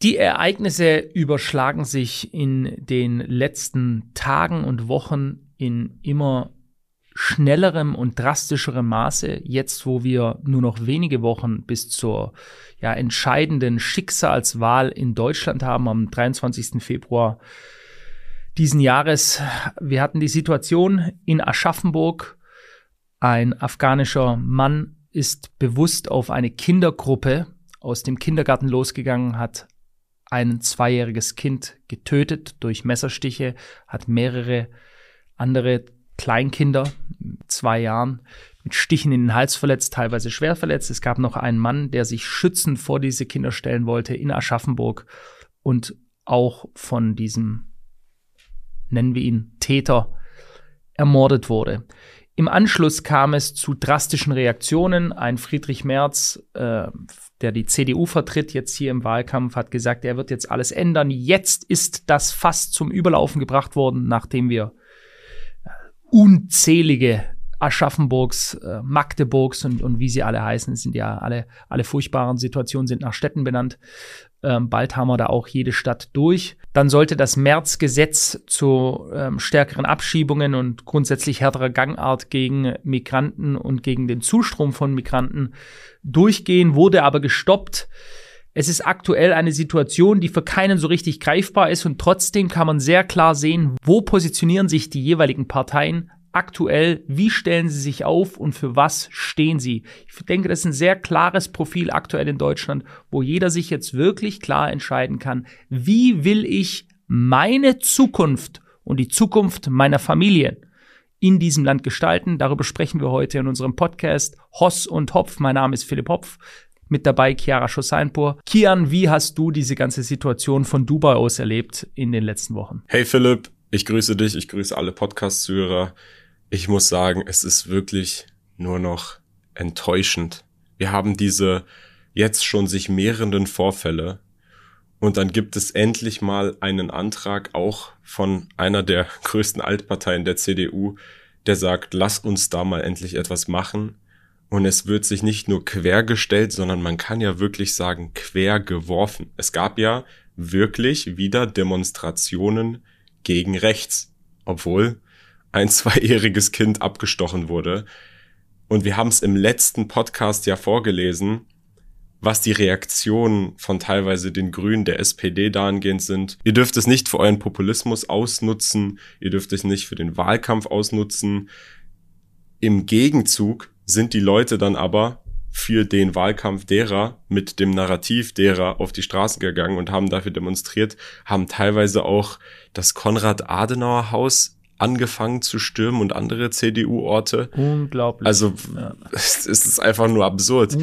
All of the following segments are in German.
Die Ereignisse überschlagen sich in den letzten Tagen und Wochen in immer schnellerem und drastischerem Maße. Jetzt, wo wir nur noch wenige Wochen bis zur entscheidenden Schicksalswahl in Deutschland haben, am 23. Februar diesen Jahres. Wir hatten die Situation in Aschaffenburg. Ein afghanischer Mann ist bewusst auf eine Kindergruppe aus dem Kindergarten losgegangen, hat ein 2-jähriges Kind getötet durch Messerstiche, hat mehrere andere Kleinkinder, 2 Jahren, mit Stichen in den Hals verletzt, teilweise schwer verletzt. Es gab noch einen Mann, der sich schützend vor diese Kinder stellen wollte in Aschaffenburg und auch von diesem, nennen wir ihn, Täter, ermordet wurde. Im Anschluss kam es zu drastischen Reaktionen. Ein Friedrich Merz, der die CDU vertritt, jetzt hier im Wahlkampf, hat gesagt, er wird jetzt alles ändern. Jetzt ist das Fass zum Überlaufen gebracht worden, nachdem wir unzählige Aschaffenburgs, Magdeburgs und wie sie alle heißen, es sind ja alle furchtbaren Situationen sind nach Städten benannt. Bald haben wir da auch jede Stadt durch. Dann sollte das Merz-Gesetz zu stärkeren Abschiebungen und grundsätzlich härterer Gangart gegen Migranten und gegen den Zustrom von Migranten durchgehen, wurde aber gestoppt. Es ist aktuell eine Situation, die für keinen so richtig greifbar ist und trotzdem kann man sehr klar sehen, wo positionieren sich die jeweiligen Parteien aktuell, wie stellen sie sich auf und für was stehen sie. Ich denke, das ist ein sehr klares Profil aktuell in Deutschland, wo jeder sich jetzt wirklich klar entscheiden kann, wie will ich meine Zukunft und die Zukunft meiner Familie in diesem Land gestalten. Darüber sprechen wir heute in unserem Podcast Hoss und Hopf. Mein Name ist Philipp Hopf. Mit dabei Chiara Schoseinpur. Kian, wie hast du diese ganze Situation von Dubai aus erlebt in den letzten Wochen? Hey Philipp, ich grüße dich, ich grüße alle Podcast-Zuhörer. Ich muss sagen, es ist wirklich nur noch enttäuschend. Wir haben diese jetzt schon sich mehrenden Vorfälle und dann gibt es endlich mal einen Antrag auch von einer der größten Altparteien der CDU, der sagt, lass uns da mal endlich etwas machen. Und es wird sich nicht nur quergestellt, sondern man kann ja wirklich sagen, quer geworfen. Es gab ja wirklich wieder Demonstrationen gegen rechts, obwohl ein 2-jähriges Kind abgestochen wurde. Und wir haben es im letzten Podcast ja vorgelesen, was die Reaktionen von teilweise den Grünen, der SPD dahingehend sind. Ihr dürft es nicht für euren Populismus ausnutzen, ihr dürft es nicht für den Wahlkampf ausnutzen. Im Gegenzug sind die Leute dann aber für den Wahlkampf derer, mit dem Narrativ derer auf die Straßen gegangen und haben dafür demonstriert, haben teilweise auch das Konrad-Adenauer-Haus angefangen zu stürmen und andere CDU-Orte. Unglaublich. Also es ist einfach nur absurd.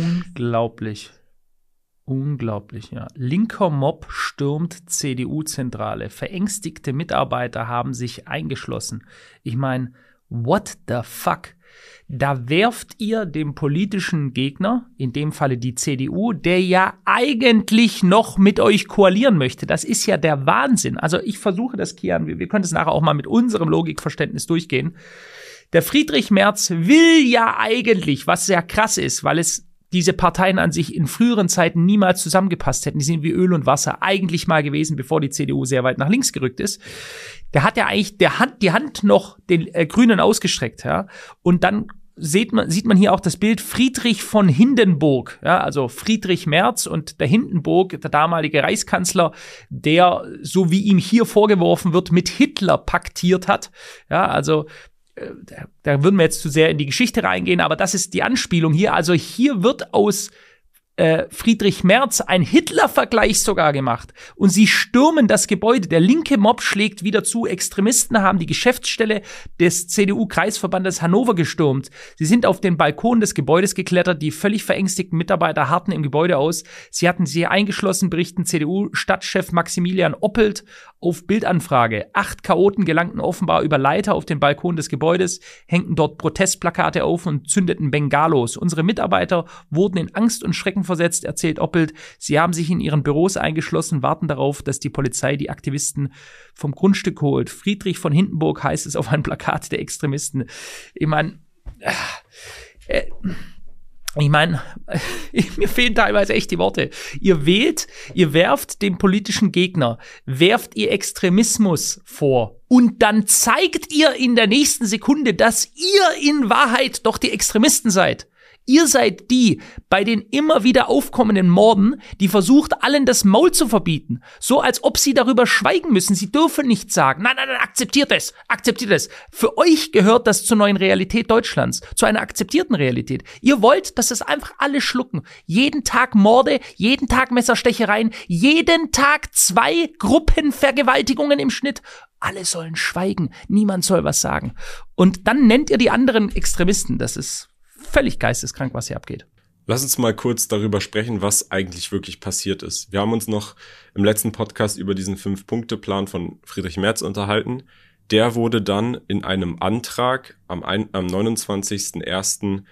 Unglaublich, ja. Linker Mob stürmt CDU-Zentrale. Verängstigte Mitarbeiter haben sich eingeschlossen. Ich meine, what the fuck? Da werft ihr dem politischen Gegner, in dem Falle die CDU, der ja eigentlich noch mit euch koalieren möchte. Das ist ja der Wahnsinn. Also ich versuche das, Kian, wir können das nachher auch mal mit unserem Logikverständnis durchgehen. Der Friedrich Merz will ja eigentlich, was sehr krass ist, weil es diese Parteien an sich in früheren Zeiten niemals zusammengepasst hätten. Die sind wie Öl und Wasser eigentlich mal gewesen, bevor die CDU sehr weit nach links gerückt ist. Der hat ja eigentlich die Hand noch den Grünen ausgestreckt, ja. Und dann sieht man hier auch das Bild Friedrich von Hindenburg, ja, also Friedrich Merz und der Hindenburg, der damalige Reichskanzler, der, so wie ihm hier vorgeworfen wird, mit Hitler paktiert hat, ja, also da würden wir jetzt zu sehr in die Geschichte reingehen, aber das ist die Anspielung hier. Also hier wird aus Friedrich Merz ein Hitler-Vergleich sogar gemacht. Und sie stürmen das Gebäude. Der linke Mob schlägt wieder zu. Extremisten haben die Geschäftsstelle des CDU-Kreisverbandes Hannover gestürmt. Sie sind auf den Balkon des Gebäudes geklettert. Die völlig verängstigten Mitarbeiter harrten im Gebäude aus. Sie hatten sie eingeschlossen, berichten CDU-Stadtchef Maximilian Oppelt auf Bildanfrage. 8 Chaoten gelangten offenbar über Leiter auf den Balkon des Gebäudes, hängten dort Protestplakate auf und zündeten Bengalos. Unsere Mitarbeiter wurden in Angst und Schrecken versetzt, erzählt Oppelt. Sie haben sich in ihren Büros eingeschlossen, warten darauf, dass die Polizei die Aktivisten vom Grundstück holt. Friedrich von Hindenburg heißt es auf einem Plakat der Extremisten. Ich meine, Ich meine, mir fehlen teilweise echt die Worte. Ihr werft dem politischen Gegner, werft ihr Extremismus vor und dann zeigt ihr in der nächsten Sekunde, dass ihr in Wahrheit doch die Extremisten seid. Ihr seid die, bei den immer wieder aufkommenden Morden, die versucht, allen das Maul zu verbieten. So, als ob sie darüber schweigen müssen. Sie dürfen nichts sagen. Nein, akzeptiert es. Für euch gehört das zur neuen Realität Deutschlands, zu einer akzeptierten Realität. Ihr wollt, dass das einfach alle schlucken. Jeden Tag Morde, jeden Tag Messerstechereien, jeden Tag 2 Gruppenvergewaltigungen im Schnitt. Alle sollen schweigen. Niemand soll was sagen. Und dann nennt ihr die anderen Extremisten. Das ist völlig geisteskrank, was hier abgeht. Lass uns mal kurz darüber sprechen, was eigentlich wirklich passiert ist. Wir haben uns noch im letzten Podcast über diesen 5-Punkte-Plan von Friedrich Merz unterhalten. Der wurde dann in einem Antrag am 29.01.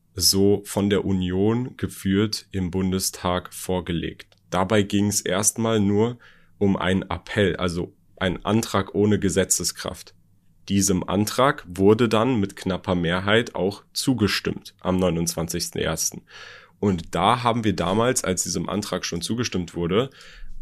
so von der Union geführt im Bundestag vorgelegt. Dabei ging es erstmal nur um einen Appell, also einen Antrag ohne Gesetzeskraft. Diesem Antrag wurde dann mit knapper Mehrheit auch zugestimmt am 29.01. Und da haben wir damals, als diesem Antrag schon zugestimmt wurde,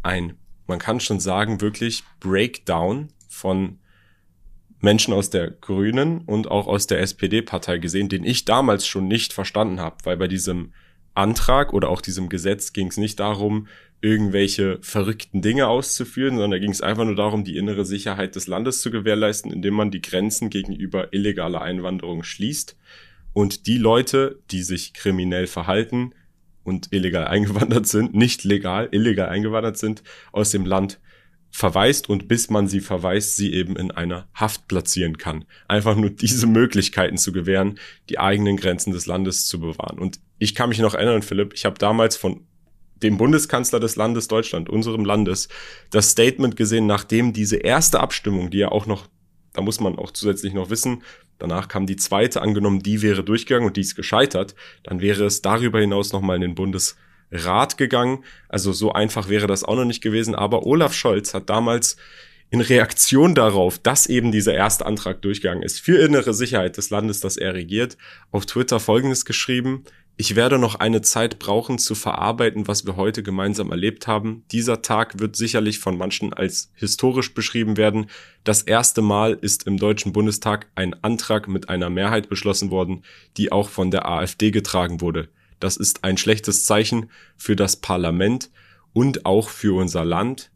man kann schon sagen, wirklich Breakdown von Menschen aus der Grünen und auch aus der SPD-Partei gesehen, den ich damals schon nicht verstanden habe, weil bei diesem Antrag oder auch diesem Gesetz ging es nicht darum, irgendwelche verrückten Dinge auszuführen, sondern da ging es einfach nur darum, die innere Sicherheit des Landes zu gewährleisten, indem man die Grenzen gegenüber illegaler Einwanderung schließt und die Leute, die sich kriminell verhalten und illegal eingewandert sind, nicht legal, illegal eingewandert sind, aus dem Land verweist und bis man sie verweist, sie eben in einer Haft platzieren kann. Einfach nur diese Möglichkeiten zu gewähren, die eigenen Grenzen des Landes zu bewahren. Und ich kann mich noch erinnern, Philipp, ich habe damals von dem Bundeskanzler des Landes Deutschland, unserem Landes, das Statement gesehen, nachdem diese erste Abstimmung, die ja auch noch, da muss man auch zusätzlich noch wissen, danach kam die zweite, angenommen, die wäre durchgegangen und die ist gescheitert, dann wäre es darüber hinaus nochmal in den Bundesrat gegangen. Also so einfach wäre das auch noch nicht gewesen. Aber Olaf Scholz hat damals in Reaktion darauf, dass eben dieser erste Antrag durchgegangen ist, für innere Sicherheit des Landes, das er regiert, auf Twitter Folgendes geschrieben: Ich werde noch eine Zeit brauchen, zu verarbeiten, was wir heute gemeinsam erlebt haben. Dieser Tag wird sicherlich von manchen als historisch beschrieben werden. Das erste Mal ist im Deutschen Bundestag ein Antrag mit einer Mehrheit beschlossen worden, die auch von der AfD getragen wurde. Das ist ein schlechtes Zeichen für das Parlament und auch für unser Land.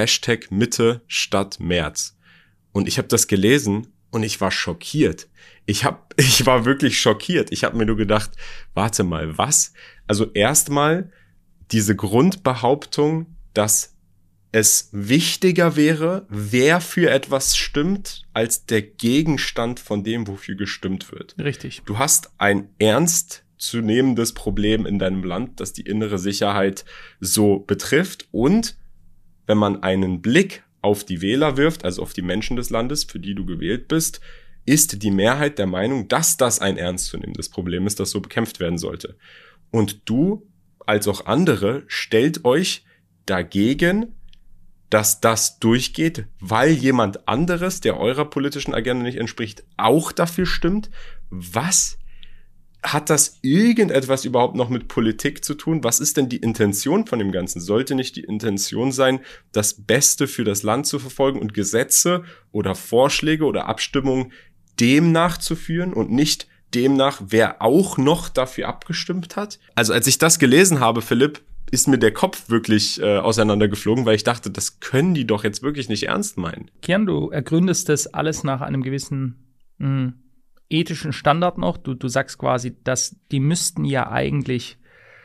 #Mitte statt März. Und ich habe das gelesen und ich war schockiert. Ich war wirklich schockiert. Ich habe mir nur gedacht, warte mal, was? Also erstmal diese Grundbehauptung, dass es wichtiger wäre, wer für etwas stimmt, als der Gegenstand von dem, wofür gestimmt wird. Richtig. Du hast ein ernstzunehmendes Problem in deinem Land, das die innere Sicherheit so betrifft. Und wenn man einen Blick auf die Wähler wirft, also auf die Menschen des Landes, für die du gewählt bist, ist die Mehrheit der Meinung, dass das ein ernstzunehmendes Problem ist, das so bekämpft werden sollte. Und du, als auch andere, stellt euch dagegen, dass das durchgeht, weil jemand anderes, der eurer politischen Agenda nicht entspricht, auch dafür stimmt. Was? Hat das irgendetwas überhaupt noch mit Politik zu tun? Was ist denn die Intention von dem Ganzen? Sollte nicht die Intention sein, das Beste für das Land zu verfolgen und Gesetze oder Vorschläge oder Abstimmungen dem nachzuführen und nicht demnach, wer auch noch dafür abgestimmt hat? Also als ich das gelesen habe, Philipp, ist mir der Kopf wirklich auseinandergeflogen, weil ich dachte, das können die doch jetzt wirklich nicht ernst meinen. Kian, du ergründest das alles nach einem gewissen ethischen Standard noch. Du sagst quasi, dass die müssten ja eigentlich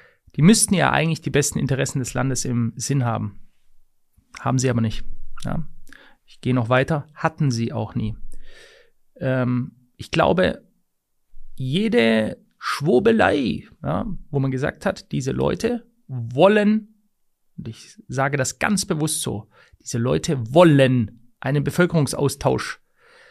die besten Interessen des Landes im Sinn haben. Haben sie aber nicht. Ja. Ich gehe noch weiter. Hatten sie auch nie. Ich glaube, jede Schwurbelei, ja, wo man gesagt hat, diese Leute wollen, und ich sage das ganz bewusst so, diese Leute wollen einen Bevölkerungsaustausch.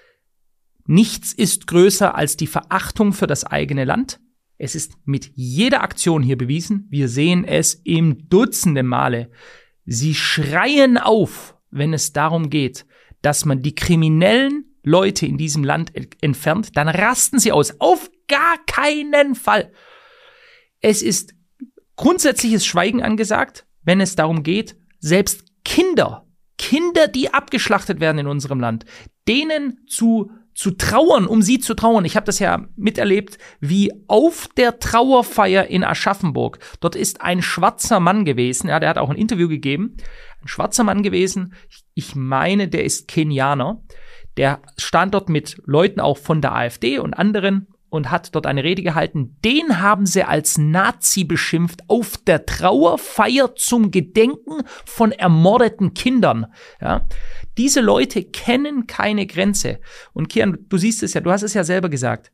Nichts ist größer als die Verachtung für das eigene Land. Es ist mit jeder Aktion hier bewiesen. Wir sehen es im Dutzende Male. Sie schreien auf, wenn es darum geht, dass man die kriminellen Leute in diesem Land entfernt. Dann rasten sie aus. Auf gar keinen Fall. Es ist grundsätzliches Schweigen angesagt, wenn es darum geht, selbst Kinder, die abgeschlachtet werden in unserem Land, denen zu trauern, um sie zu trauern. Ich habe das ja miterlebt, wie auf der Trauerfeier in Aschaffenburg, dort ist ein schwarzer Mann gewesen, ja, der hat auch ein Interview gegeben, ein schwarzer Mann gewesen, ich meine, der ist Kenianer, der stand dort mit Leuten auch von der AfD und anderen und hat dort eine Rede gehalten. Den haben sie als Nazi beschimpft auf der Trauerfeier zum Gedenken von ermordeten Kindern. Ja, diese Leute kennen keine Grenze. Und Kian, du siehst es ja, du hast es ja selber gesagt,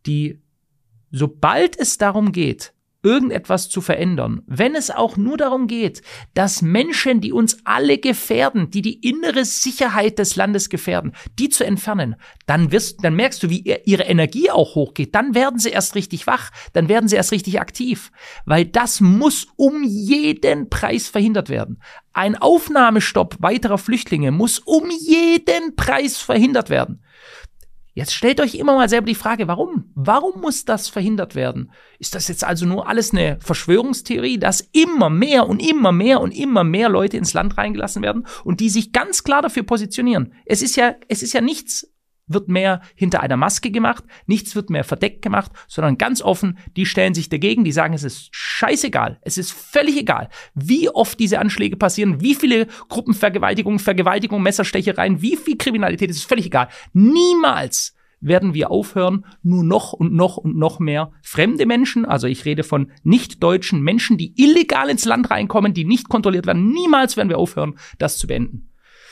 sobald es darum geht, irgendetwas zu verändern, wenn es auch nur darum geht, dass Menschen, die uns alle gefährden, die innere Sicherheit des Landes gefährden, die zu entfernen, dann merkst du, wie ihre Energie auch hochgeht, dann werden sie erst richtig wach, dann werden sie erst richtig aktiv, weil das muss um jeden Preis verhindert werden. Ein Aufnahmestopp weiterer Flüchtlinge muss um jeden Preis verhindert werden. Jetzt stellt euch immer mal selber die Frage, warum? Warum muss das verhindert werden? Ist das jetzt also nur alles eine Verschwörungstheorie, dass immer mehr und immer mehr und immer mehr Leute ins Land reingelassen werden und die sich ganz klar dafür positionieren? Es ist ja nichts wird mehr hinter einer Maske gemacht, nichts wird mehr verdeckt gemacht, sondern ganz offen, die stellen sich dagegen, die sagen, es ist scheißegal, es ist völlig egal, wie oft diese Anschläge passieren, wie viele Gruppenvergewaltigungen, Messerstechereien, wie viel Kriminalität, es ist völlig egal. Niemals werden wir aufhören, nur noch und noch und noch mehr fremde Menschen, also ich rede von nicht-deutschen Menschen, die illegal ins Land reinkommen, die nicht kontrolliert werden, niemals werden wir aufhören, das zu beenden.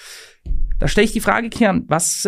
Da stelle ich die Frage, Kian,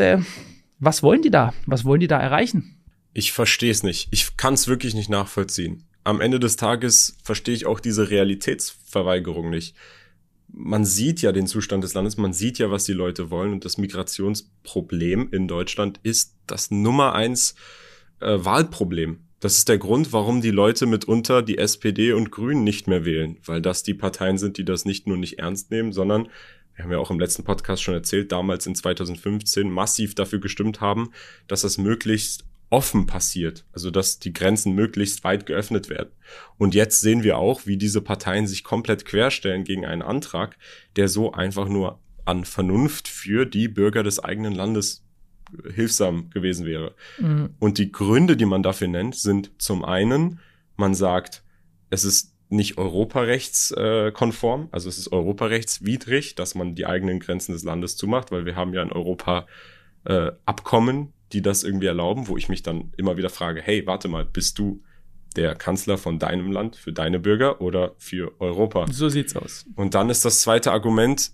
was wollen die da? Was wollen die da erreichen? Ich verstehe es nicht. Ich kann es wirklich nicht nachvollziehen. Am Ende des Tages verstehe ich auch diese Realitätsverweigerung nicht. Man sieht ja den Zustand des Landes, man sieht ja, was die Leute wollen. Und das Migrationsproblem in Deutschland ist das Nummer 1 Wahlproblem. Das ist der Grund, warum die Leute mitunter die SPD und Grünen nicht mehr wählen. Weil das die Parteien sind, die das nicht nur nicht ernst nehmen, sondern wir haben ja auch im letzten Podcast schon erzählt, damals in 2015 massiv dafür gestimmt haben, dass das möglichst offen passiert, also dass die Grenzen möglichst weit geöffnet werden. Und jetzt sehen wir auch, wie diese Parteien sich komplett querstellen gegen einen Antrag, der so einfach nur an Vernunft für die Bürger des eigenen Landes hilfsam gewesen wäre. Mhm. Und die Gründe, die man dafür nennt, sind zum einen, man sagt, es ist nicht europarechtskonform, also es ist europarechtswidrig, dass man die eigenen Grenzen des Landes zumacht, weil wir haben ja in Europa Abkommen, die das irgendwie erlauben, wo ich mich dann immer wieder frage, hey, warte mal, bist du der Kanzler von deinem Land für deine Bürger oder für Europa? So sieht's aus. Und dann ist das zweite Argument,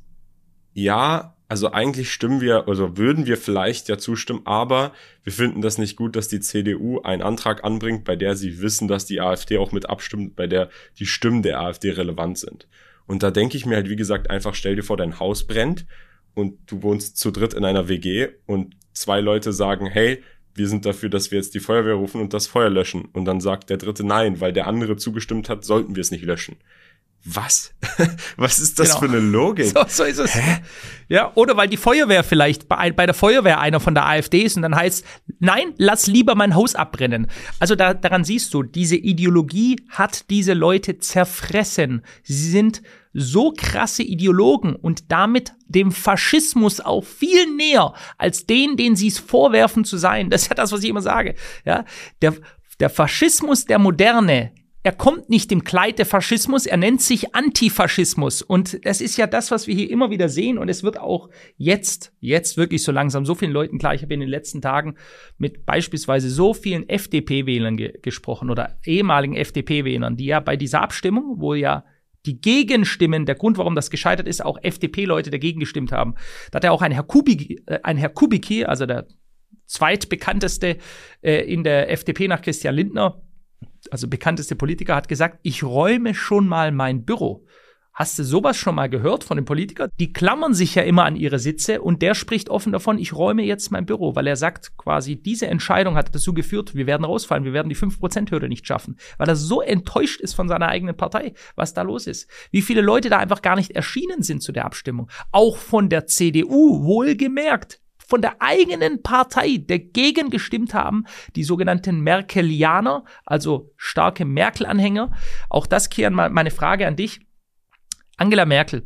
ja, also eigentlich würden wir vielleicht ja zustimmen, aber wir finden das nicht gut, dass die CDU einen Antrag anbringt, bei der sie wissen, dass die AfD auch mit abstimmt, bei der die Stimmen der AfD relevant sind. Und da denke ich mir halt, wie gesagt, einfach stell dir vor, dein Haus brennt und du wohnst zu dritt in einer WG und 2 Leute sagen, hey, wir sind dafür, dass wir jetzt die Feuerwehr rufen und das Feuer löschen. Und dann sagt der dritte nein, weil der andere zugestimmt hat, sollten wir es nicht löschen. Was? Was ist das für eine Logik? So ist es. Hä? Ja, oder weil die Feuerwehr vielleicht bei der Feuerwehr einer von der AfD ist und dann heißt, nein, lass lieber mein Haus abbrennen. Also daran siehst du, diese Ideologie hat diese Leute zerfressen. Sie sind so krasse Ideologen und damit dem Faschismus auch viel näher als den sie es vorwerfen zu sein. Das ist ja das, was ich immer sage. Ja, der Faschismus der Moderne, er kommt nicht im Kleid der Faschismus, er nennt sich Antifaschismus. Und das ist ja das, was wir hier immer wieder sehen. Und es wird auch jetzt wirklich so langsam so vielen Leuten klar. Ich habe in den letzten Tagen mit beispielsweise so vielen FDP-Wählern gesprochen oder ehemaligen FDP-Wählern, die ja bei dieser Abstimmung, wo ja die Gegenstimmen, der Grund, warum das gescheitert ist, auch FDP-Leute dagegen gestimmt haben. Da hat ja auch ein Herr Kubicki, also der zweitbekannteste in der FDP nach Christian Lindner, also bekannteste Politiker, hat gesagt, ich räume schon mal mein Büro. Hast du sowas schon mal gehört von den Politikern? Die klammern sich ja immer an ihre Sitze und der spricht offen davon, ich räume jetzt mein Büro, weil er sagt quasi, diese Entscheidung hat dazu geführt, wir werden rausfallen, wir werden die 5%-Hürde nicht schaffen, weil er so enttäuscht ist von seiner eigenen Partei, was da los ist. Wie viele Leute da einfach gar nicht erschienen sind zu der Abstimmung. Auch von der CDU, wohlgemerkt. von der eigenen Partei dagegen gestimmt haben, die sogenannten Merkelianer, also starke Merkel-Anhänger. Auch das, Kian, meine Frage an dich. Angela Merkel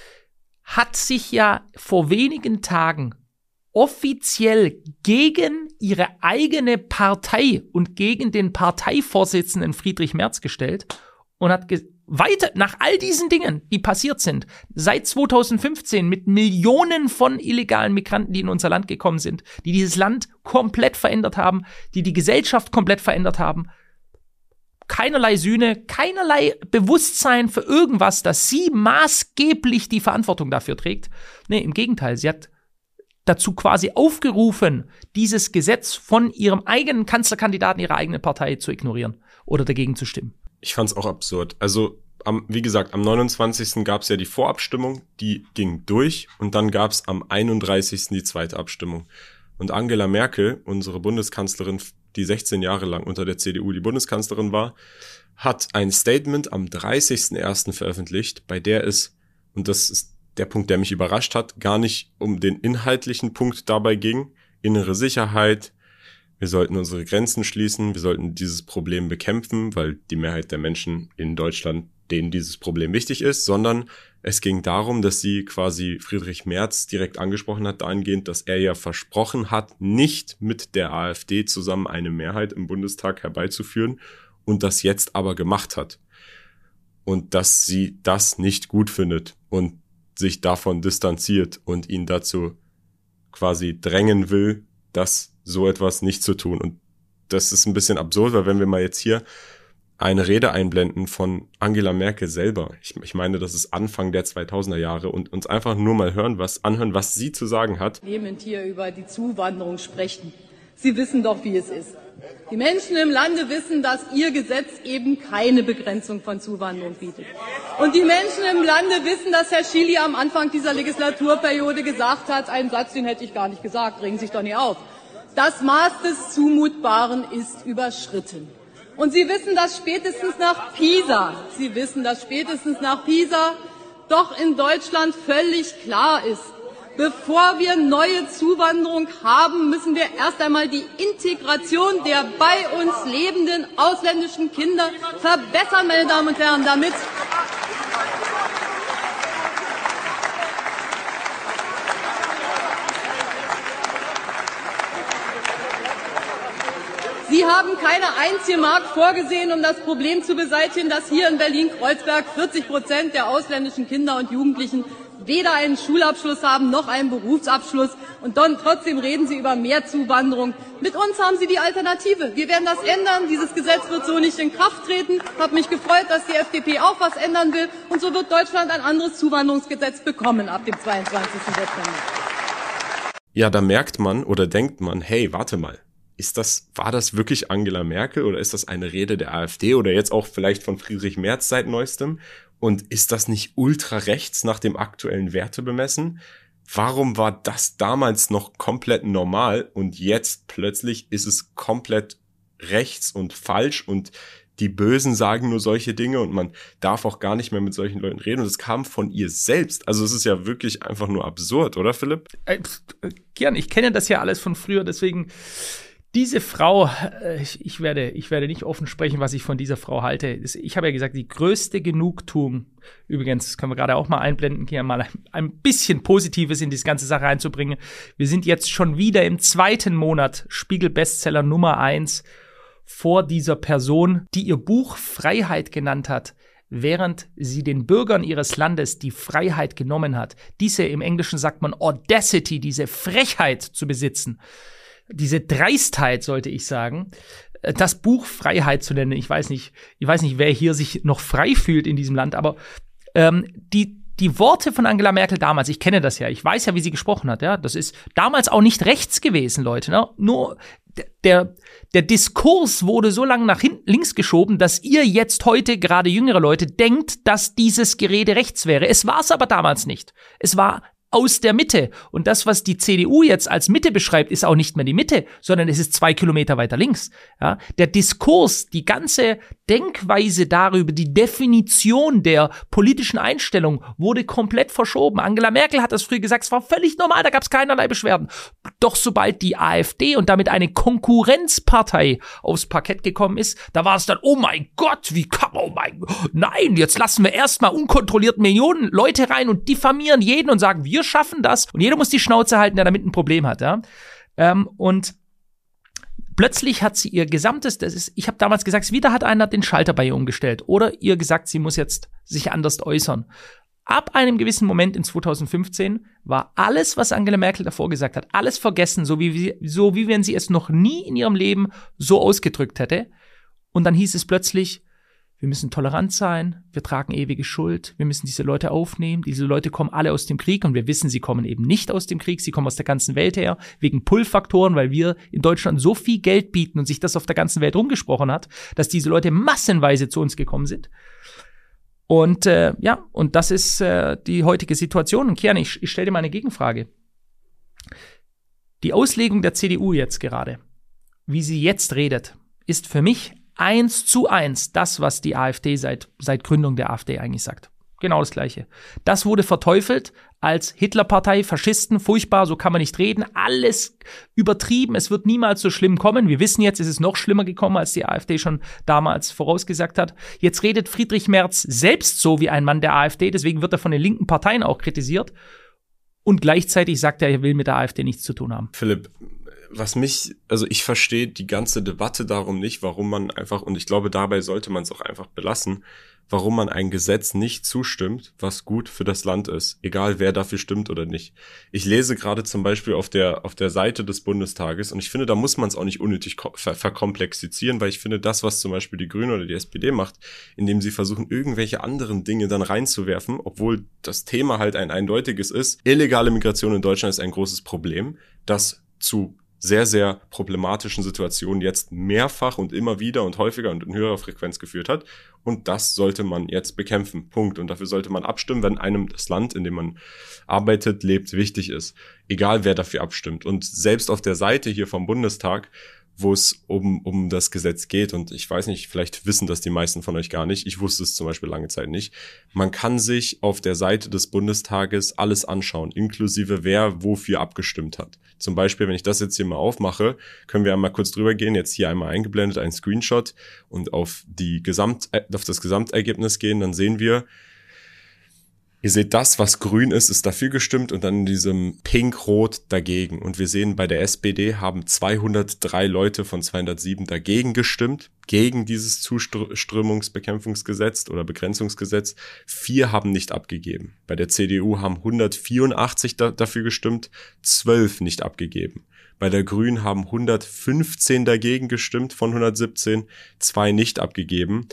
hat sich ja vor wenigen Tagen offiziell gegen ihre eigene Partei und gegen den Parteivorsitzenden Friedrich Merz gestellt und hat weiter nach all diesen Dingen, die passiert sind, seit 2015 mit Millionen von illegalen Migranten, die in unser Land gekommen sind, die dieses Land komplett verändert haben, die die Gesellschaft komplett verändert haben, keinerlei Sühne, keinerlei Bewusstsein für irgendwas, dass sie maßgeblich die Verantwortung dafür trägt. Nee, im Gegenteil, sie hat dazu quasi aufgerufen, dieses Gesetz von ihrem eigenen Kanzlerkandidaten ihrer eigenen Partei zu ignorieren oder dagegen zu stimmen. Ich fand's auch absurd. Also, wie gesagt, am 29. gab's ja die Vorabstimmung, die ging durch und dann gab's am 31. die zweite Abstimmung. Und Angela Merkel, unsere Bundeskanzlerin, die 16 Jahre lang unter der CDU die Bundeskanzlerin war, hat ein Statement am 30.01. veröffentlicht, bei der es, und das ist der Punkt, der mich überrascht hat, gar nicht um den inhaltlichen Punkt dabei ging, innere Sicherheit, wir sollten unsere Grenzen schließen, wir sollten dieses Problem bekämpfen, weil die Mehrheit der Menschen in Deutschland, denen dieses Problem wichtig ist, sondern es ging darum, dass sie quasi Friedrich Merz direkt angesprochen hat, dahingehend, dass er ja versprochen hat, nicht mit der AfD zusammen eine Mehrheit im Bundestag herbeizuführen und das jetzt aber gemacht hat. Und dass sie das nicht gut findet und sich davon distanziert und ihn dazu quasi drängen will, das so etwas nicht zu tun. Und das ist ein bisschen absurd, weil wenn wir mal jetzt hier eine Rede einblenden von Angela Merkel selber, ich meine, das ist Anfang der 2000er Jahre, und uns einfach nur mal anhören, was sie zu sagen hat. Nehmend hier über die Zuwanderung sprechen. Sie wissen doch, wie es ist. Die Menschen im Lande wissen, dass Ihr Gesetz eben keine Begrenzung von Zuwanderung bietet. Und die Menschen im Lande wissen, dass Herr Schily am Anfang dieser Legislaturperiode gesagt hat, einen Satz, den hätte ich gar nicht gesagt, regen Sie sich doch nicht auf. Das Maß des Zumutbaren ist überschritten. Und Sie wissen, dass spätestens nach Pisa doch in Deutschland völlig klar ist, bevor wir neue Zuwanderung haben, müssen wir erst einmal die Integration der bei uns lebenden ausländischen Kinder verbessern, meine Damen und Herren, damit Sie haben keine einzige Mark vorgesehen, um das Problem zu beseitigen, dass hier in Berlin-Kreuzberg 40% der ausländischen Kinder und Jugendlichen weder einen Schulabschluss haben noch einen Berufsabschluss, und dann trotzdem reden Sie über mehr Zuwanderung. Mit uns haben Sie die Alternative. Wir werden das ändern. Dieses Gesetz wird so nicht in Kraft treten. Ich habe mich gefreut, dass die FDP auch was ändern will, und so wird Deutschland ein anderes Zuwanderungsgesetz bekommen ab dem 22. September. Ja, da merkt man oder denkt man, hey, warte mal. War das wirklich Angela Merkel oder ist das eine Rede der AfD oder jetzt auch vielleicht von Friedrich Merz seit neuestem? Und ist das nicht ultra rechts nach dem aktuellen Wertebemessen? Warum war das damals noch komplett normal und jetzt plötzlich ist es komplett rechts und falsch und die Bösen sagen nur solche Dinge und man darf auch gar nicht mehr mit solchen Leuten reden, und es kam von ihr selbst. Also es ist ja wirklich einfach nur absurd, oder Philipp? Gern, ich kenne das ja alles von früher, deswegen diese Frau, ich werde nicht offen sprechen, was ich von dieser Frau halte. Ich habe ja gesagt, die größte Genugtuung, übrigens, das können wir gerade auch mal einblenden, hier mal ein bisschen Positives in diese ganze Sache einzubringen. Wir sind jetzt schon wieder im 2. Monat Spiegel-Bestseller Nummer 1 vor dieser Person, die ihr Buch Freiheit genannt hat, während sie den Bürgern ihres Landes die Freiheit genommen hat. Diese, im Englischen sagt man Audacity, diese Frechheit zu besitzen. Diese Dreistheit, sollte ich sagen, das Buch Freiheit zu nennen. Ich weiß nicht, wer hier sich noch frei fühlt in diesem Land, aber die Worte von Angela Merkel damals, ich kenne das ja, ich weiß ja, wie sie gesprochen hat, ja, das ist damals auch nicht rechts gewesen, Leute, ne? Nur der Diskurs wurde so lange nach links geschoben, dass ihr jetzt heute, gerade jüngere Leute, denkt, dass dieses Gerede rechts wäre. Es war es aber damals nicht. Es war aus der Mitte. Und das, was die CDU jetzt als Mitte beschreibt, ist auch nicht mehr die Mitte, sondern es ist 2 Kilometer weiter links. Ja, der Diskurs, die ganze Denkweise darüber, die Definition der politischen Einstellung wurde komplett verschoben. Angela Merkel hat das früher gesagt, es war völlig normal, da gab es keinerlei Beschwerden. Doch sobald die AfD und damit eine Konkurrenzpartei aufs Parkett gekommen ist, da war es dann, oh mein Gott, wie kann man, oh mein Gott, nein, jetzt lassen wir erstmal unkontrolliert Millionen Leute rein und diffamieren jeden und sagen, wir schaffen das. Und jeder muss die Schnauze halten, der damit ein Problem hat. Ja? Und plötzlich hat sie ihr gesamtes, ich habe damals gesagt, wieder hat einer den Schalter bei ihr umgestellt oder ihr gesagt, sie muss jetzt sich anders äußern. Ab einem gewissen Moment in 2015 war alles, was Angela Merkel davor gesagt hat, alles vergessen, so wie wenn sie es noch nie in ihrem Leben so ausgedrückt hätte. Und dann hieß es plötzlich, wir müssen tolerant sein, wir tragen ewige Schuld, wir müssen diese Leute aufnehmen, diese Leute kommen alle aus dem Krieg und wir wissen, sie kommen eben nicht aus dem Krieg, sie kommen aus der ganzen Welt her, wegen Pull-Faktoren, weil wir in Deutschland so viel Geld bieten und sich das auf der ganzen Welt rumgesprochen hat, dass diese Leute massenweise zu uns gekommen sind. Und und das ist die heutige Situation. Und Kian, ich stelle dir mal eine Gegenfrage. Die Auslegung der CDU jetzt gerade, wie sie jetzt redet, ist für mich 1:1 das, was die AfD seit Gründung der AfD eigentlich sagt. Genau das Gleiche. Das wurde verteufelt als Hitlerpartei, Faschisten, furchtbar, so kann man nicht reden, alles übertrieben, es wird niemals so schlimm kommen. Wir wissen jetzt, es ist noch schlimmer gekommen, als die AfD schon damals vorausgesagt hat. Jetzt redet Friedrich Merz selbst so wie ein Mann der AfD, deswegen wird er von den linken Parteien auch kritisiert. Und gleichzeitig sagt er will mit der AfD nichts zu tun haben. Philipp, ich verstehe die ganze Debatte darum nicht, warum man einfach, und ich glaube, dabei sollte man es auch einfach belassen, warum man ein Gesetz nicht zustimmt, was gut für das Land ist, egal wer dafür stimmt oder nicht. Ich lese gerade zum Beispiel auf der Seite des Bundestages und ich finde, da muss man es auch nicht unnötig verkomplexizieren, weil ich finde, das, was zum Beispiel die Grünen oder die SPD macht, indem sie versuchen, irgendwelche anderen Dinge dann reinzuwerfen, obwohl das Thema halt ein eindeutiges ist, illegale Migration in Deutschland ist ein großes Problem, das zu sehr, sehr problematischen Situationen jetzt mehrfach und immer wieder und häufiger und in höherer Frequenz geführt hat. Und das sollte man jetzt bekämpfen. Punkt. Und dafür sollte man abstimmen, wenn einem das Land, in dem man arbeitet, lebt, wichtig ist. Egal, wer dafür abstimmt. Und selbst auf der Seite hier vom Bundestag, wo es um das Gesetz geht, und ich weiß nicht, vielleicht wissen das die meisten von euch gar nicht, ich wusste es zum Beispiel lange Zeit nicht, man kann sich auf der Seite des Bundestages alles anschauen, inklusive wer wofür abgestimmt hat. Zum Beispiel, wenn ich das jetzt hier mal aufmache, können wir einmal kurz drüber gehen, jetzt hier einmal eingeblendet, ein Screenshot und auf das Gesamtergebnis gehen, dann sehen wir, ihr seht, das, was grün ist dafür gestimmt und dann in diesem Pink-Rot dagegen. Und wir sehen, bei der SPD haben 203 Leute von 207 dagegen gestimmt, gegen dieses Zuströmungsbekämpfungsgesetz oder Begrenzungsgesetz. 4 haben nicht abgegeben. Bei der CDU haben 184 dafür gestimmt, 12 nicht abgegeben. Bei der Grünen haben 115 dagegen gestimmt von 117, 2 nicht abgegeben.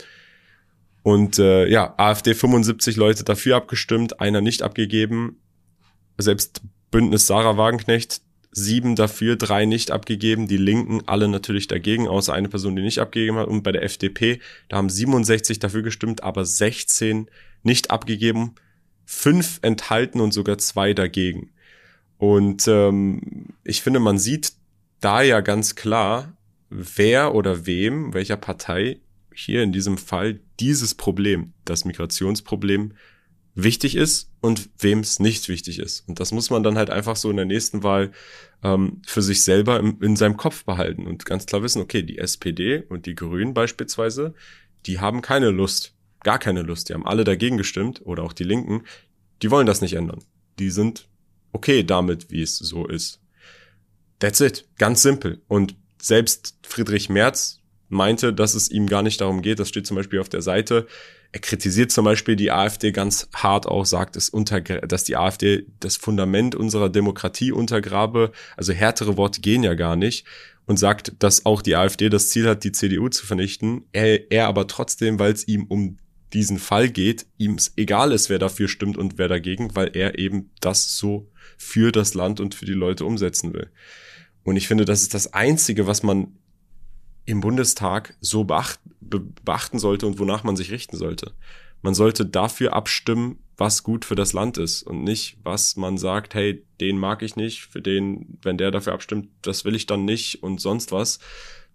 Und AfD 75 Leute dafür abgestimmt, einer nicht abgegeben. Selbst Bündnis Sarah Wagenknecht 7 dafür, 3 nicht abgegeben. Die Linken alle natürlich dagegen, außer eine Person, die nicht abgegeben hat. Und bei der FDP, da haben 67 dafür gestimmt, aber 16 nicht abgegeben, 5 enthalten und sogar 2 dagegen. Und ich finde, man sieht da ja ganz klar, wer oder wem, welcher Partei hier in diesem Fall dieses Problem, das Migrationsproblem, wichtig ist und wem es nicht wichtig ist. Und das muss man dann halt einfach so in der nächsten Wahl für sich selber in seinem Kopf behalten und ganz klar wissen, okay, die SPD und die Grünen beispielsweise, die haben keine Lust, gar keine Lust, die haben alle dagegen gestimmt oder auch die Linken, die wollen das nicht ändern. Die sind okay damit, wie es so ist. That's it, ganz simpel. Und selbst Friedrich Merz meinte, dass es ihm gar nicht darum geht, das steht zum Beispiel auf der Seite, er kritisiert zum Beispiel die AfD ganz hart auch, sagt dass die AfD das Fundament unserer Demokratie untergrabe, also härtere Worte gehen ja gar nicht, und sagt, dass auch die AfD das Ziel hat, die CDU zu vernichten, er aber trotzdem, weil es ihm um diesen Fall geht, ihm es egal ist, wer dafür stimmt und wer dagegen, weil er eben das so für das Land und für die Leute umsetzen will. Und ich finde, das ist das Einzige, was man im Bundestag so beachten sollte und wonach man sich richten sollte. Man sollte dafür abstimmen, was gut für das Land ist und nicht, was man sagt, hey, den mag ich nicht, für den, wenn der dafür abstimmt, das will ich dann nicht und sonst was.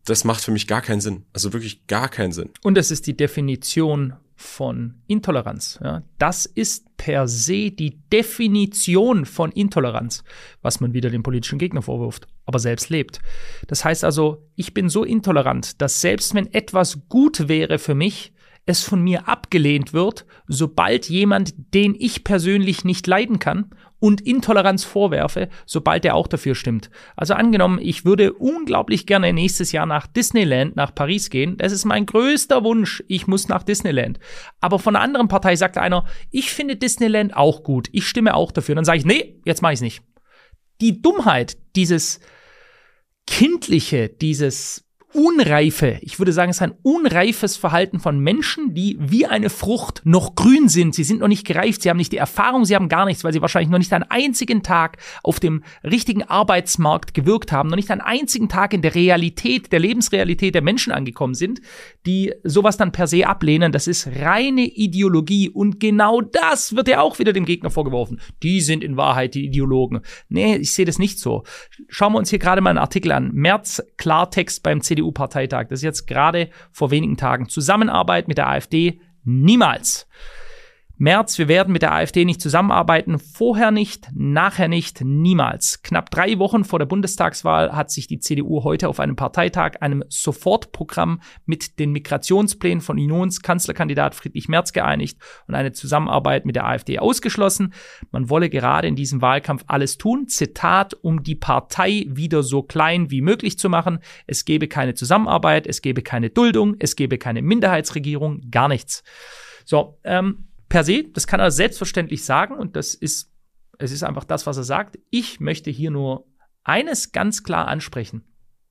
das macht für mich gar keinen Sinn. Also wirklich gar keinen Sinn. Und das ist die Definition von Intoleranz. Ja. Das ist per se die Definition von Intoleranz, was man wieder dem politischen Gegner vorwirft, aber selbst lebt. Das heißt also, ich bin so intolerant, dass selbst wenn etwas gut wäre für mich, es von mir abgelehnt wird, sobald jemand, den ich persönlich nicht leiden kann, und Intoleranz vorwerfe, sobald er auch dafür stimmt. Also angenommen, ich würde unglaublich gerne nächstes Jahr nach Disneyland, nach Paris gehen. Das ist mein größter Wunsch. Ich muss nach Disneyland. Aber von einer anderen Partei sagt einer, ich finde Disneyland auch gut. Ich stimme auch dafür. Und dann sage ich, nee, jetzt mache ich es nicht. Die Dummheit, dieses Kindliche, dieses Unreife, ich würde sagen, es ist ein unreifes Verhalten von Menschen, die wie eine Frucht noch grün sind. Sie sind noch nicht gereift, sie haben nicht die Erfahrung, sie haben gar nichts, weil sie wahrscheinlich noch nicht einen einzigen Tag auf dem richtigen Arbeitsmarkt gewirkt haben, noch nicht einen einzigen Tag in der Realität, der Lebensrealität der Menschen angekommen sind, die sowas dann per se ablehnen. Das ist reine Ideologie und genau das wird ja auch wieder dem Gegner vorgeworfen. Die sind in Wahrheit die Ideologen. Nee, ich sehe das nicht so. Schauen wir uns hier gerade mal einen Artikel an. Merz, Klartext beim CDU-Parteitag. Das ist jetzt gerade vor wenigen Tagen. Zusammenarbeit mit der AfD niemals. Merz, wir werden mit der AfD nicht zusammenarbeiten. Vorher nicht, nachher nicht, niemals. Knapp 3 Wochen vor der Bundestagswahl hat sich die CDU heute auf einem Parteitag einem Sofortprogramm mit den Migrationsplänen von Unionskanzlerkandidat Friedrich Merz geeinigt und eine Zusammenarbeit mit der AfD ausgeschlossen. Man wolle gerade in diesem Wahlkampf alles tun, Zitat, um die Partei wieder so klein wie möglich zu machen. Es gebe keine Zusammenarbeit, es gebe keine Duldung, es gebe keine Minderheitsregierung, gar nichts. So, per se, das kann er selbstverständlich sagen und es ist einfach das, was er sagt. Ich möchte hier nur eines ganz klar ansprechen.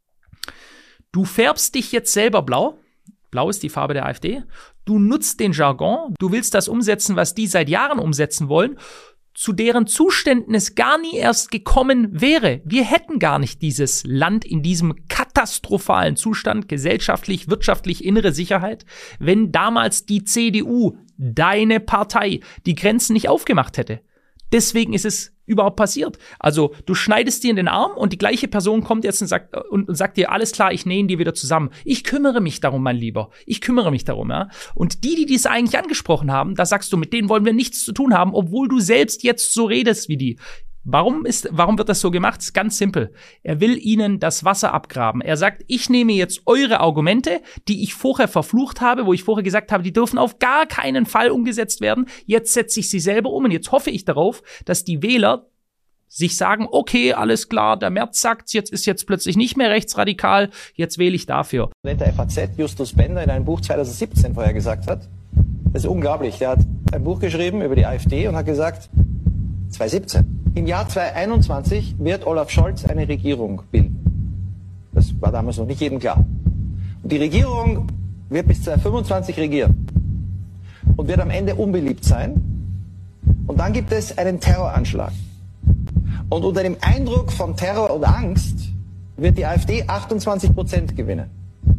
Du färbst dich jetzt selber blau. Blau ist die Farbe der AfD. Du nutzt den Jargon. Du willst das umsetzen, was die seit Jahren umsetzen wollen, zu deren Zuständen es gar nie erst gekommen wäre. Wir hätten gar nicht dieses Land in diesem katastrophalen Zustand, gesellschaftlich, wirtschaftlich, innere Sicherheit, wenn damals die CDU, deine Partei, die Grenzen nicht aufgemacht hätte. Deswegen ist es überhaupt passiert. Also du schneidest dir in den Arm und die gleiche Person kommt jetzt und sagt dir, alles klar, ich nähe ihn dir wieder zusammen. Ich kümmere mich darum, mein Lieber. Ich kümmere mich darum, ja. Und die dies eigentlich angesprochen haben, da sagst du, mit denen wollen wir nichts zu tun haben, obwohl du selbst jetzt so redest wie die. Warum wird das so gemacht? Ist ganz simpel. Er will ihnen das Wasser abgraben. Er sagt, ich nehme jetzt eure Argumente, die ich vorher verflucht habe, wo ich vorher gesagt habe, die dürfen auf gar keinen Fall umgesetzt werden. Jetzt setze ich sie selber um und jetzt hoffe ich darauf, dass die Wähler sich sagen, okay, alles klar, der Merz sagt, ist jetzt plötzlich nicht mehr rechtsradikal, jetzt wähle ich dafür. Der FAZ Justus Bender in einem Buch 2017 vorher gesagt hat, das ist unglaublich, der hat ein Buch geschrieben über die AfD und hat gesagt, 2017. Im Jahr 2021 wird Olaf Scholz eine Regierung bilden. Das war damals noch nicht jedem klar. Und die Regierung wird bis 2025 regieren und wird am Ende unbeliebt sein. Und dann gibt es einen Terroranschlag. Und unter dem Eindruck von Terror und Angst wird die AfD 28% gewinnen.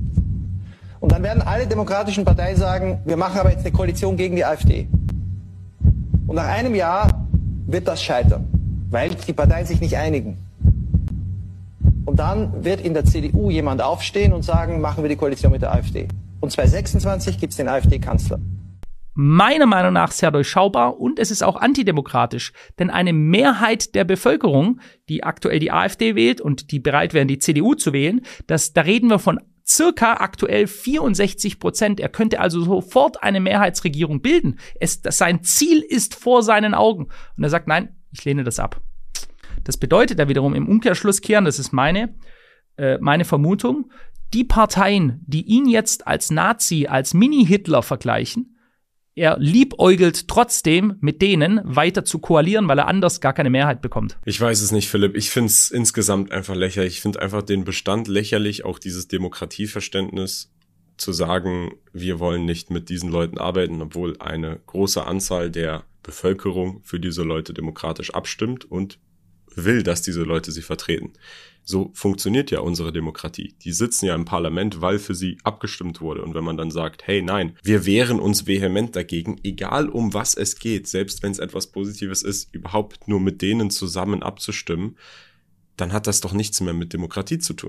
Und dann werden alle demokratischen Parteien sagen, wir machen aber jetzt eine Koalition gegen die AfD. Und nach einem Jahr wird das scheitern, weil die Parteien sich nicht einigen. Und dann wird in der CDU jemand aufstehen und sagen, machen wir die Koalition mit der AfD. Und 2026 gibt es den AfD-Kanzler. Meiner Meinung nach sehr durchschaubar und es ist auch antidemokratisch. Denn eine Mehrheit der Bevölkerung, die aktuell die AfD wählt und die bereit wären, die CDU zu wählen, da reden wir von circa aktuell 64%. Er könnte also sofort eine Mehrheitsregierung bilden. Sein Ziel ist vor seinen Augen. Und er sagt, nein, ich lehne das ab. Das bedeutet ja wiederum im Umkehrschluss, Kian, das ist meine Vermutung, die Parteien, die ihn jetzt als Nazi, als Mini-Hitler vergleichen, er liebäugelt trotzdem mit denen weiter zu koalieren, weil er anders gar keine Mehrheit bekommt. Ich weiß es nicht, Philipp. Ich finde es insgesamt einfach lächerlich. Ich finde einfach den Bestand lächerlich, auch dieses Demokratieverständnis zu sagen, wir wollen nicht mit diesen Leuten arbeiten, obwohl eine große Anzahl der Bevölkerung für diese Leute demokratisch abstimmt und will, dass diese Leute sie vertreten. So funktioniert ja unsere Demokratie. Die sitzen ja im Parlament, weil für sie abgestimmt wurde. Und wenn man dann sagt, hey, nein, wir wehren uns vehement dagegen, egal um was es geht, selbst wenn es etwas Positives ist, überhaupt nur mit denen zusammen abzustimmen, dann hat das doch nichts mehr mit Demokratie zu tun.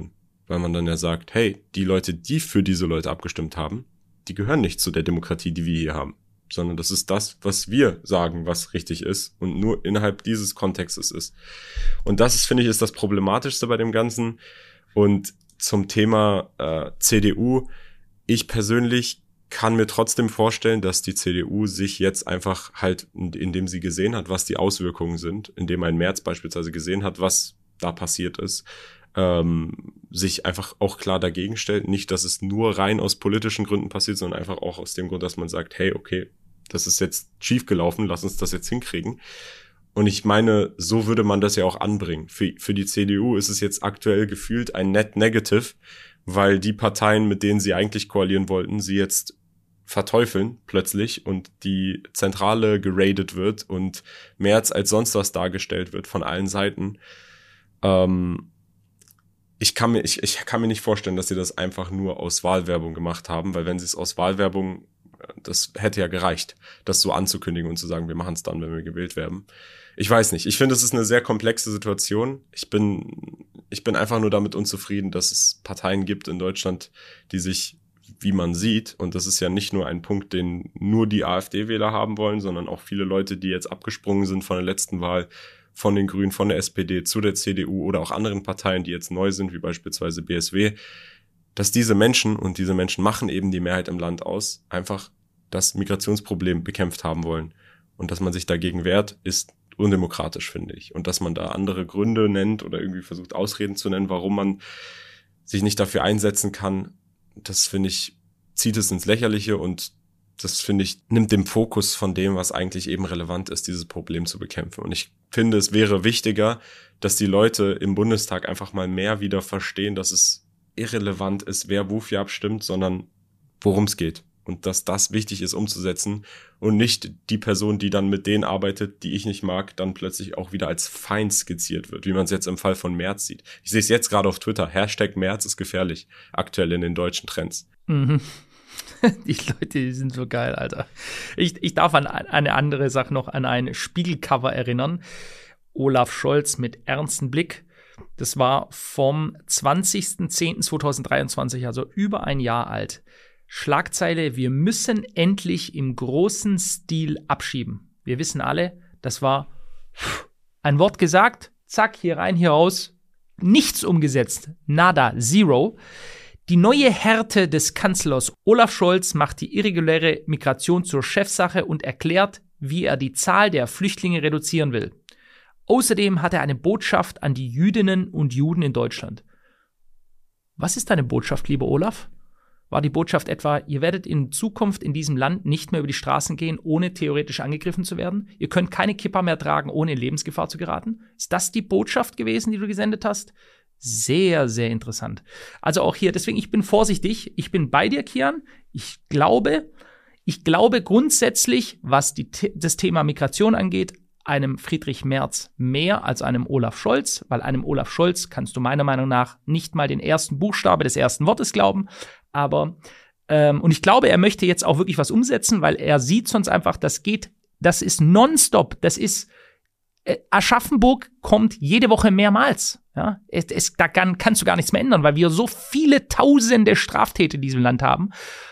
weil man dann ja sagt, hey, die Leute, die für diese Leute abgestimmt haben, die gehören nicht zu der Demokratie, die wir hier haben, sondern das ist das, was wir sagen, was richtig ist und nur innerhalb dieses Kontextes ist. Und das ist, finde ich, ist das Problematischste bei dem Ganzen. Und zum Thema CDU, ich persönlich kann mir trotzdem vorstellen, dass die CDU sich jetzt einfach halt, indem sie gesehen hat, was die Auswirkungen sind, indem ein Merz beispielsweise gesehen hat, was da passiert ist, sich einfach auch klar dagegen stellt. Nicht, dass es nur rein aus politischen Gründen passiert, sondern einfach auch aus dem Grund, dass man sagt, hey, okay, das ist jetzt schief gelaufen, lass uns das jetzt hinkriegen. Und ich meine, so würde man das ja auch anbringen. Für die CDU ist es jetzt aktuell gefühlt ein Net Negative, weil die Parteien, mit denen sie eigentlich koalieren wollten, sie jetzt verteufeln plötzlich und die Zentrale geradet wird und Merz als sonst was dargestellt wird von allen Seiten. Ich kann mir nicht vorstellen, dass sie das einfach nur aus Wahlwerbung gemacht haben, weil wenn sie es aus Wahlwerbung, das hätte ja gereicht, das so anzukündigen und zu sagen, wir machen es dann, wenn wir gewählt werden. Ich weiß nicht. Ich finde, es ist eine sehr komplexe Situation. Ich bin einfach nur damit unzufrieden, dass es Parteien gibt in Deutschland, die sich, wie man sieht, und das ist ja nicht nur ein Punkt, den nur die AfD-Wähler haben wollen, sondern auch viele Leute, die jetzt abgesprungen sind von der letzten Wahl, von den Grünen, von der SPD zu der CDU oder auch anderen Parteien, die jetzt neu sind, wie beispielsweise BSW, dass diese Menschen, und diese Menschen machen eben die Mehrheit im Land aus, einfach das Migrationsproblem bekämpft haben wollen. Und dass man sich dagegen wehrt, ist undemokratisch, finde ich. Und dass man da andere Gründe nennt oder irgendwie versucht, Ausreden zu nennen, warum man sich nicht dafür einsetzen kann, das, finde ich, zieht es ins Lächerliche und das, finde ich, nimmt den Fokus von dem, was eigentlich eben relevant ist, dieses Problem zu bekämpfen. Und ich finde, es wäre wichtiger, dass die Leute im Bundestag einfach mal mehr wieder verstehen, dass es irrelevant ist, wer wofür abstimmt, sondern worum es geht. Und dass das wichtig ist umzusetzen und nicht die Person, die dann mit denen arbeitet, die ich nicht mag, dann plötzlich auch wieder als Feind skizziert wird, wie man es jetzt im Fall von Merz sieht. Ich sehe es jetzt gerade auf Twitter, #Merz ist gefährlich, aktuell in den deutschen Trends. Mhm. Die Leute, die sind so geil, Alter. Ich darf an eine andere Sache noch, an ein Spiegelcover erinnern. Olaf Scholz mit ernstem Blick. Das war vom 20.10.2023, also über ein Jahr alt. Schlagzeile, wir müssen endlich im großen Stil abschieben. Wir wissen alle, das war ein Wort gesagt, zack, hier rein, hier raus, nichts umgesetzt, nada, zero. Die neue Härte des Kanzlers Olaf Scholz macht die irreguläre Migration zur Chefsache und erklärt, wie er die Zahl der Flüchtlinge reduzieren will. Außerdem hat er eine Botschaft an die Jüdinnen und Juden in Deutschland. Was ist deine Botschaft, lieber Olaf? War die Botschaft etwa, ihr werdet in Zukunft in diesem Land nicht mehr über die Straßen gehen, ohne theoretisch angegriffen zu werden? Ihr könnt keine Kippa mehr tragen, ohne in Lebensgefahr zu geraten? Ist das die Botschaft gewesen, die du gesendet hast? Sehr, sehr interessant. Also auch hier, deswegen, ich bin vorsichtig. Ich bin bei dir, Kian. Ich glaube grundsätzlich, was das Thema Migration angeht, einem Friedrich Merz mehr als einem Olaf Scholz, weil einem Olaf Scholz kannst du meiner Meinung nach nicht mal den ersten Buchstabe des ersten Wortes glauben. Aber, und ich glaube, er möchte jetzt auch wirklich was umsetzen, weil er sieht sonst einfach, das ist nonstop, das ist, Aschaffenburg kommt jede Woche mehrmals. Ja? Da kannst du gar nichts mehr ändern, weil wir so viele tausende Straftäter in diesem Land haben.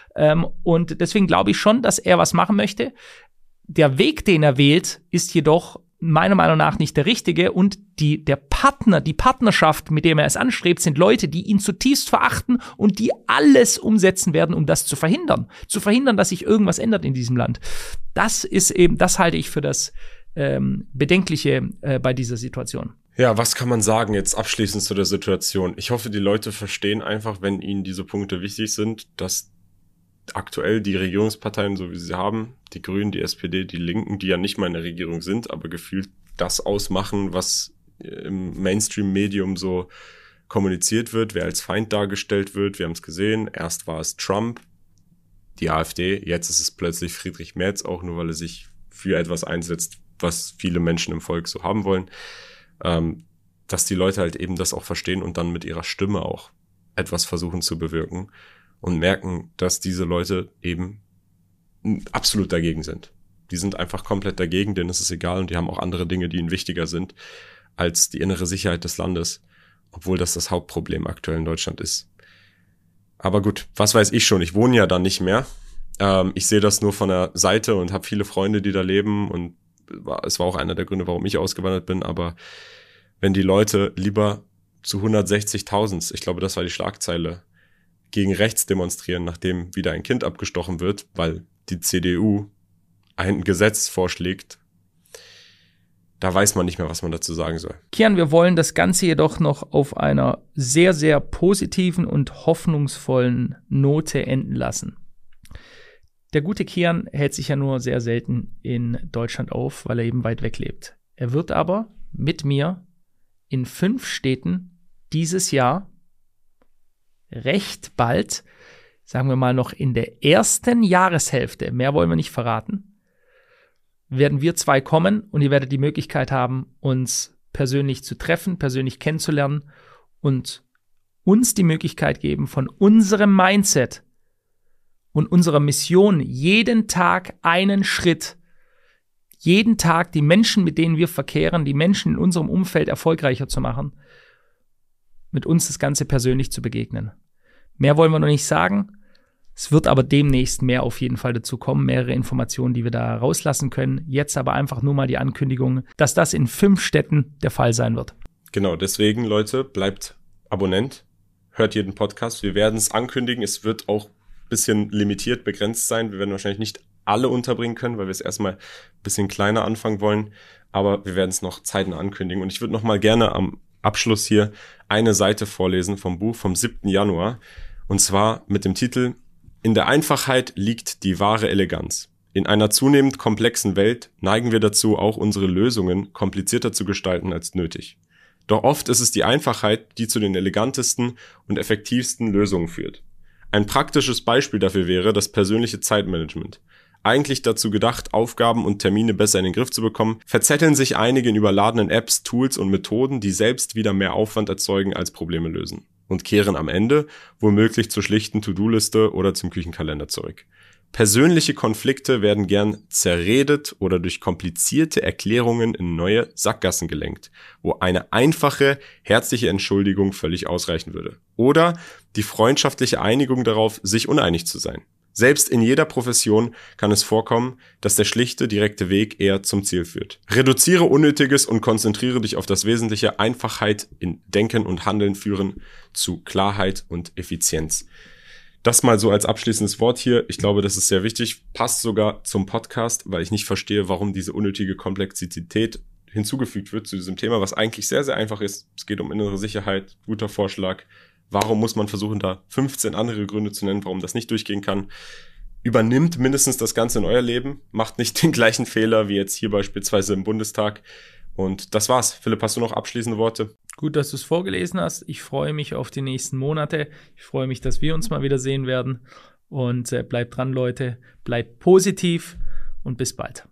Und deswegen glaube ich schon, dass er was machen möchte. Der Weg, den er wählt, ist jedoch meiner Meinung nach nicht der richtige und die Partnerschaft, mit dem er es anstrebt, sind Leute, die ihn zutiefst verachten und die alles umsetzen werden, um das zu verhindern. Zu verhindern, dass sich irgendwas ändert in diesem Land. Das halte ich für das Bedenkliche bei dieser Situation. Ja, was kann man sagen jetzt abschließend zu der Situation? Ich hoffe, die Leute verstehen einfach, wenn ihnen diese Punkte wichtig sind, dass aktuell die Regierungsparteien, so wie sie haben, die Grünen, die SPD, die Linken, die ja nicht mal in der Regierung sind, aber gefühlt das ausmachen, was im Mainstream-Medium so kommuniziert wird, wer als Feind dargestellt wird. Wir haben es gesehen, erst war es Trump, die AfD, jetzt ist es plötzlich Friedrich Merz, auch nur weil er sich für etwas einsetzt, was viele Menschen im Volk so haben wollen, dass die Leute halt eben das auch verstehen und dann mit ihrer Stimme auch etwas versuchen zu bewirken. Und merken, dass diese Leute eben absolut dagegen sind. Die sind einfach komplett dagegen, denen ist es egal und die haben auch andere Dinge, die ihnen wichtiger sind als die innere Sicherheit des Landes. obwohl das Hauptproblem aktuell in Deutschland ist. Aber gut, was weiß ich schon, ich wohne ja da nicht mehr. Ich sehe das nur von der Seite und habe viele Freunde, die da leben und es war auch einer der Gründe, warum ich ausgewandert bin, aber wenn die Leute lieber zu 160.000, ich glaube, das war die Schlagzeile, gegen rechts demonstrieren, nachdem wieder ein Kind abgestochen wird, weil die CDU ein Gesetz vorschlägt, da weiß man nicht mehr, was man dazu sagen soll. Kian, wir wollen das Ganze jedoch noch auf einer sehr, sehr positiven und hoffnungsvollen Note enden lassen. Der gute Kian hält sich ja nur sehr selten in Deutschland auf, weil er eben weit weg lebt. Er wird aber mit mir in 5 Städten dieses Jahr recht bald, sagen wir mal noch in der ersten Jahreshälfte, mehr wollen wir nicht verraten, werden wir 2 kommen und ihr werdet die Möglichkeit haben, uns persönlich zu treffen, persönlich kennenzulernen und uns die Möglichkeit geben, von unserem Mindset und unserer Mission jeden Tag einen Schritt, jeden Tag die Menschen, mit denen wir verkehren, die Menschen in unserem Umfeld erfolgreicher zu machen, mit uns das Ganze persönlich zu begegnen. Mehr wollen wir noch nicht sagen. Es wird aber demnächst mehr auf jeden Fall dazu kommen, mehrere Informationen, die wir da rauslassen können. Jetzt aber einfach nur mal die Ankündigung, dass das in 5 Städten der Fall sein wird. Genau, deswegen, Leute, bleibt Abonnent, hört jeden Podcast. Wir werden es ankündigen. Es wird auch ein bisschen limitiert, begrenzt sein. Wir werden wahrscheinlich nicht alle unterbringen können, weil wir es erstmal ein bisschen kleiner anfangen wollen. Aber wir werden es noch zeitnah ankündigen. Und ich würde noch mal gerne am Abschluss hier eine Seite vorlesen vom Buch vom 7. Januar. Und zwar mit dem Titel In der Einfachheit liegt die wahre Eleganz. In einer zunehmend komplexen Welt neigen wir dazu, auch unsere Lösungen komplizierter zu gestalten als nötig. Doch oft ist es die Einfachheit, die zu den elegantesten und effektivsten Lösungen führt. Ein praktisches Beispiel dafür wäre das persönliche Zeitmanagement. Eigentlich dazu gedacht, Aufgaben und Termine besser in den Griff zu bekommen, verzetteln sich einige in überladenen Apps, Tools und Methoden, die selbst wieder mehr Aufwand erzeugen als Probleme lösen. Und kehren am Ende womöglich zur schlichten To-Do-Liste oder zum Küchenkalender zurück. Persönliche Konflikte werden gern zerredet oder durch komplizierte Erklärungen in neue Sackgassen gelenkt, wo eine einfache, herzliche Entschuldigung völlig ausreichen würde. Oder die freundschaftliche Einigung darauf, sich uneinig zu sein. Selbst in jeder Profession kann es vorkommen, dass der schlichte, direkte Weg eher zum Ziel führt. Reduziere Unnötiges und konzentriere dich auf das Wesentliche. Einfachheit in Denken und Handeln führen zu Klarheit und Effizienz. Das mal so als abschließendes Wort hier. Ich glaube, das ist sehr wichtig. Passt sogar zum Podcast, weil ich nicht verstehe, warum diese unnötige Komplexität hinzugefügt wird zu diesem Thema, was eigentlich sehr, sehr einfach ist. Es geht um innere Sicherheit. Guter Vorschlag. Warum muss man versuchen, da 15 andere Gründe zu nennen, warum das nicht durchgehen kann? Übernimmt mindestens das Ganze in euer Leben. Macht nicht den gleichen Fehler wie jetzt hier beispielsweise im Bundestag. Und das war's. Philipp, hast du noch abschließende Worte? Gut, dass du es vorgelesen hast. Ich freue mich auf die nächsten Monate. Ich freue mich, dass wir uns mal wieder sehen werden. Und bleibt dran, Leute. Bleibt positiv und bis bald.